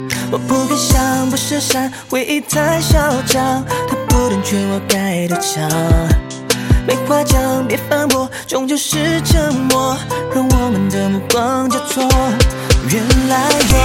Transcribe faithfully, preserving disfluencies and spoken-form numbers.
我不敢想，不是闪，回忆太嚣张，它不能劝我盖的墙。没话讲，别反驳，终究是沉默，让我们的目光交错。原来我